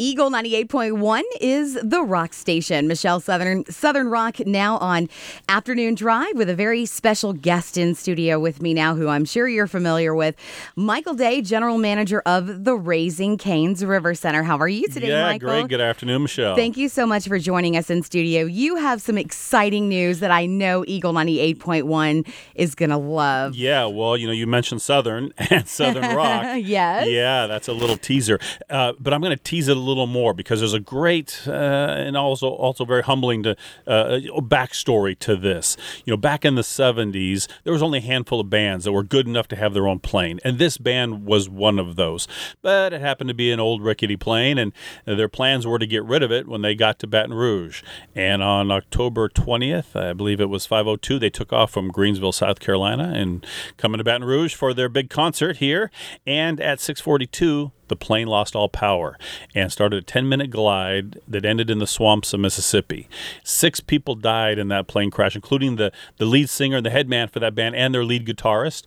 Eagle 98.1 is the rock station. Michelle Southern Rock now on Afternoon Drive with a very special guest in studio with me now who I'm sure you're familiar with. Michael Day, General Manager of the Raising Cane's River Center. How are you today, Michael? Yeah, great. Good afternoon, Michelle. Thank you so much for joining us in studio. You have some exciting news that I know Eagle 98.1 is going to love. Yeah, well, you mentioned Southern and Southern Rock. Yes. Yeah, that's a little teaser. But I'm going to tease it a little more because there's a great and also very humbling backstory to this. Back in the 70s, there was only a handful of bands that were good enough to have their own plane, and this band was one of those. But it happened to be an old rickety plane, and their plans were to get rid of it when they got to Baton Rouge. And on October 20th, I believe it was 5:02, they took off from Greensville, South Carolina, and coming to Baton Rouge for their big concert here. And at 6:42, the plane lost all power and started a 10-minute glide that ended in the swamps of Mississippi. 6 people died in that plane crash, including the lead singer and the head man for that band and their lead guitarist.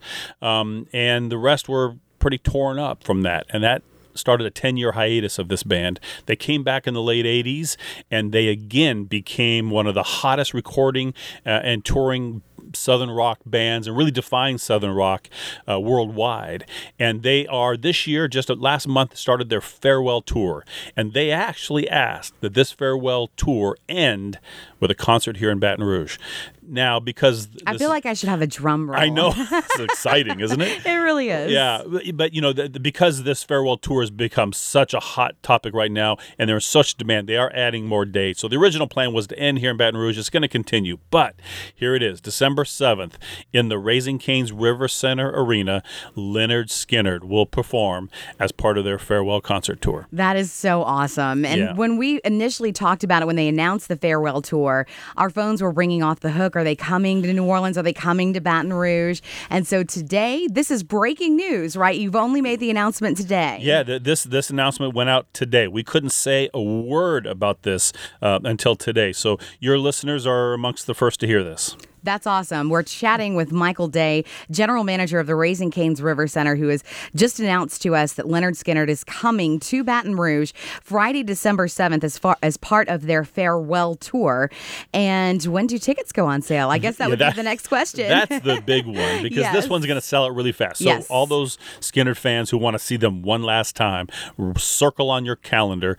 And the rest were pretty torn up from that. And that started a 10-year hiatus of this band. They came back in the late 80s, and they again became one of the hottest recording and touring Southern rock bands and really defying Southern rock worldwide. And they are this year, just last month, started their farewell tour. And they actually asked that this farewell tour end with a concert here in Baton Rouge. Now, because I feel like I should have a drum roll. I know. It's exciting, isn't it? It really is. Yeah. But, because this farewell tour has become such a hot topic right now and there's such demand, they are adding more dates. So the original plan was to end here in Baton Rouge. It's going to continue. But here it is, December 7th in the Raising Cane's River Center Arena. Lynyrd Skynyrd will perform as part of their farewell concert tour. That is so awesome. And when we initially talked about it, when they announced the farewell tour, our phones were ringing off the hook. Are they coming to New Orleans? Are they coming to Baton Rouge? And so today, this is breaking news, right? You've only made the announcement today. Yeah, this announcement went out today. We couldn't say a word about this until today. So your listeners are amongst the first to hear this. That's awesome. We're chatting with Michael Day, General Manager of the Raising Cane's River Center, who has just announced to us that Lynyrd Skynyrd is coming to Baton Rouge Friday, December 7th as part of their farewell tour. And when do tickets go on sale? I guess that would be the next question. That's the big one, because this one's going to sell out really fast. So all those Skynyrd fans who want to see them one last time, circle on your calendar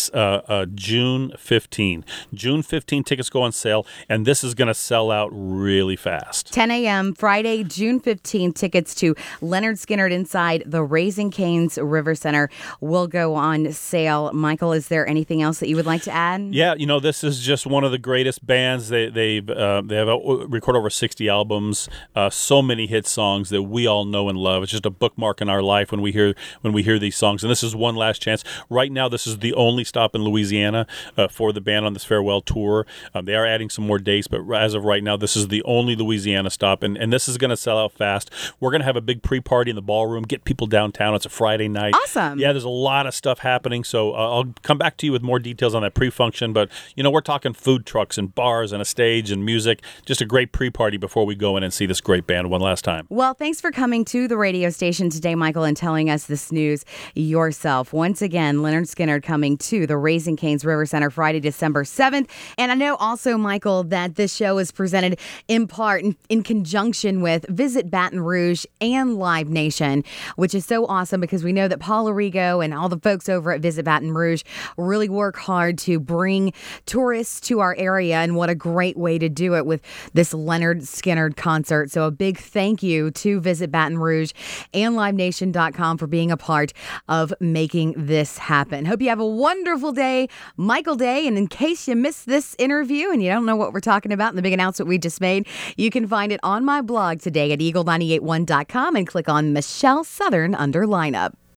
June 15. June 15 tickets go on sale, and this is going to sell out really fast. 10 a.m. Friday, June 15th, tickets to Lynyrd Skynyrd inside the Raising Cane's River Center will go on sale. Michael, is there anything else that you would like to add? Yeah, this is just one of the greatest bands. They have recorded over 60 albums, so many hit songs that we all know and love. It's just a bookmark in our life when we hear these songs. And this is one last chance. Right now, this is the only stop in Louisiana for the band on this farewell tour. They are adding some more dates, but as of right now, this is the only Louisiana stop, and this is going to sell out fast. We're going to have a big pre-party in the ballroom, get people downtown. It's a Friday night. Awesome. Yeah, there's a lot of stuff happening, so I'll come back to you with more details on that pre-function, but, we're talking food trucks and bars and a stage and music. Just a great pre-party before we go in and see this great band one last time. Well, thanks for coming to the radio station today, Michael, and telling us this news yourself. Once again, Lynyrd Skynyrd coming to the Raising Cane's River Center Friday, December 7th. And I know also, Michael, that this show is presented in part in conjunction with Visit Baton Rouge and Live Nation, which is so awesome because we know that Paul Arrigo and all the folks over at Visit Baton Rouge really work hard to bring tourists to our area, and what a great way to do it with this Lynyrd Skynyrd concert. So a big thank you to Visit Baton Rouge and LiveNation.com for being a part of making this happen. Hope you have a wonderful day, Michael Day. And in case you missed this interview and you don't know what we're talking about in the big announcement we just made, you can find it on my blog today at eagle981.com and click on Michelle Southern under lineup.